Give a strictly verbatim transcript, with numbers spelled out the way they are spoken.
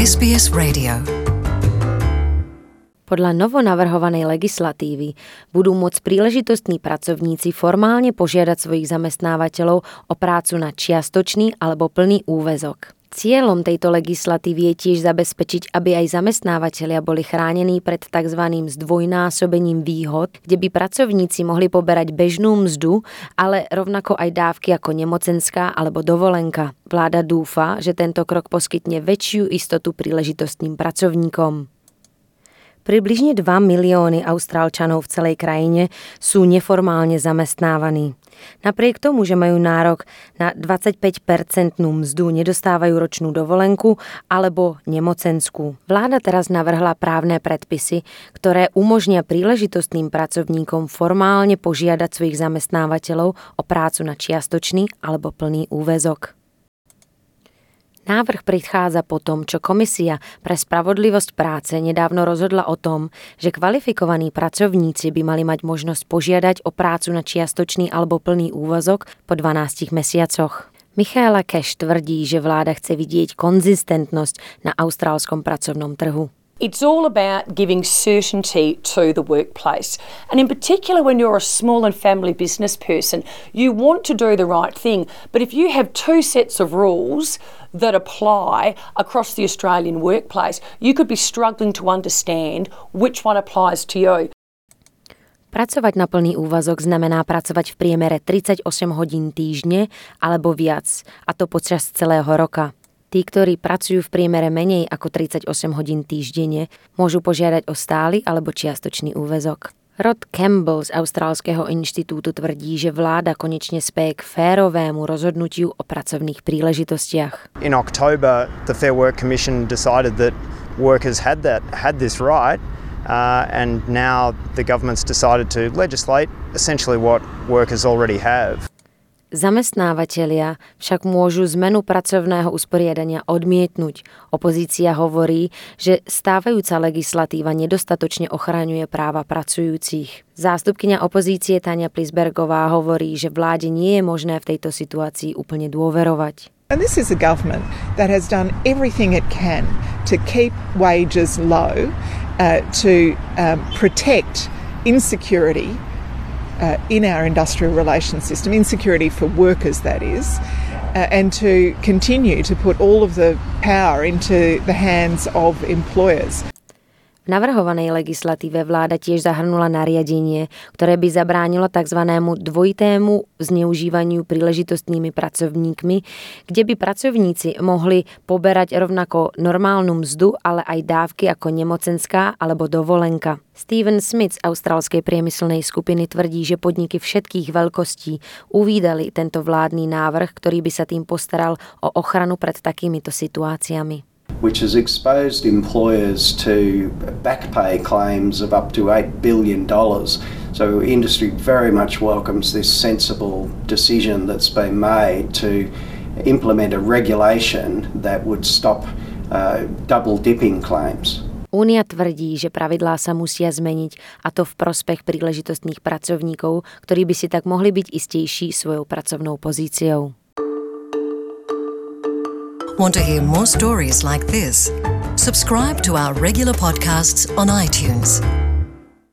es bé es Radio. Podľa novonavrhovanej legislatívy budú môcť príležitostní pracovníci formálne požiadať svojich zamestnávateľov o prácu na čiastočný alebo plný úväzok. Cieľom tejto legislatívy je tiež zabezpečiť, aby aj zamestnávateľia boli chránení pred tzv. Zdvojnásobením výhod, kde by pracovníci mohli poberať bežnú mzdu, ale rovnako aj dávky ako nemocenská alebo dovolenka. Vláda dúfa, že tento krok poskytne väčšiu istotu príležitostným pracovníkom. Približne dva milióny Austrálčanov v celej krajine sú neformálne zamestnávaní. Napriek tomu, že majú nárok na dvadsaťpäť percentnú mzdu, nedostávajú ročnú dovolenku alebo nemocenskú. Vláda teraz navrhla právne predpisy, ktoré umožnia príležitostným pracovníkom formálne požiadať svojich zamestnávateľov o prácu na čiastočný alebo plný úväzok. Návrh prichádza po tom, čo Komisia pre spravodlivosť práce nedávno rozhodla o tom, že kvalifikovaní pracovníci by mali mať možnosť požiadať o prácu na čiastočný alebo plný úväzok po dvanástich mesiacoch. Michaela Cash tvrdí, že vláda chce vidieť konzistentnosť na austrálskom pracovnom trhu. It's all about giving certainty to the workplace. And in particular, when you're a small and family business person, you want to do the right thing. But if you have two sets of rules that apply across the Australian workplace, you could be struggling to understand which one applies to you. Pracovať na plný úväzok znamená pracovať v priemere tridsaťosem hodín týždne alebo viac, a to počas celého roka. Tí, ktorí pracujú v priemere menej ako tridsaťosem hodín týždenne, môžu požiadať o stály alebo čiastočný úväzok. Rod Campbell z Austrálskeho inštitútu tvrdí, že vláda konečne speje k férovému rozhodnutiu o pracovných príležitostiach. In October, the Fair Work Commission decided that workers had that had this right, uh, and now the government's decided to legislate essentially what workers already have. Zamestnávatelia však môžu zmenu pracovného usporiadania odmietnúť. Opozícia hovorí, že stávajúca legislatíva nedostatočne ochraňuje práva pracujúcich. Zástupkyňa opozície Tania Plisbergová hovorí, že vláde nie je možné v tejto situácii úplne dôverovať. And this is a government that has done everything it can to keep wages low, uh, to um, protect insecurity Uh, in our industrial relations system, insecurity for workers that is, uh, and to continue to put all of the power into the hands of employers. V navrhovanej legislatíve vláda tiež zahrnula nariadenie, ktoré by zabránilo tzv. Dvojitému zneužívaniu príležitostnými pracovníkmi, kde by pracovníci mohli poberať rovnako normálnu mzdu, ale aj dávky ako nemocenská alebo dovolenka. Steven Smith z austrálskej priemyselnej skupiny tvrdí, že podniky všetkých veľkostí uvídali tento vládny návrh, ktorý by sa tým postaral o ochranu pred takýmito situáciami. Which has exposed employers to back pay claims of up to eight billion dollars. So industry very much welcomes this sensible decision that's been made to implement a regulation that would stop uh, double dipping claims. Únia tvrdí, že pravidlá sa musia zmeniť, a to v prospech príležitostných pracovníkov, ktorí by si tak mohli byť istejší svojou pracovnou pozíciou. Want to hear more stories like this? Subscribe to our regular podcasts on iTunes.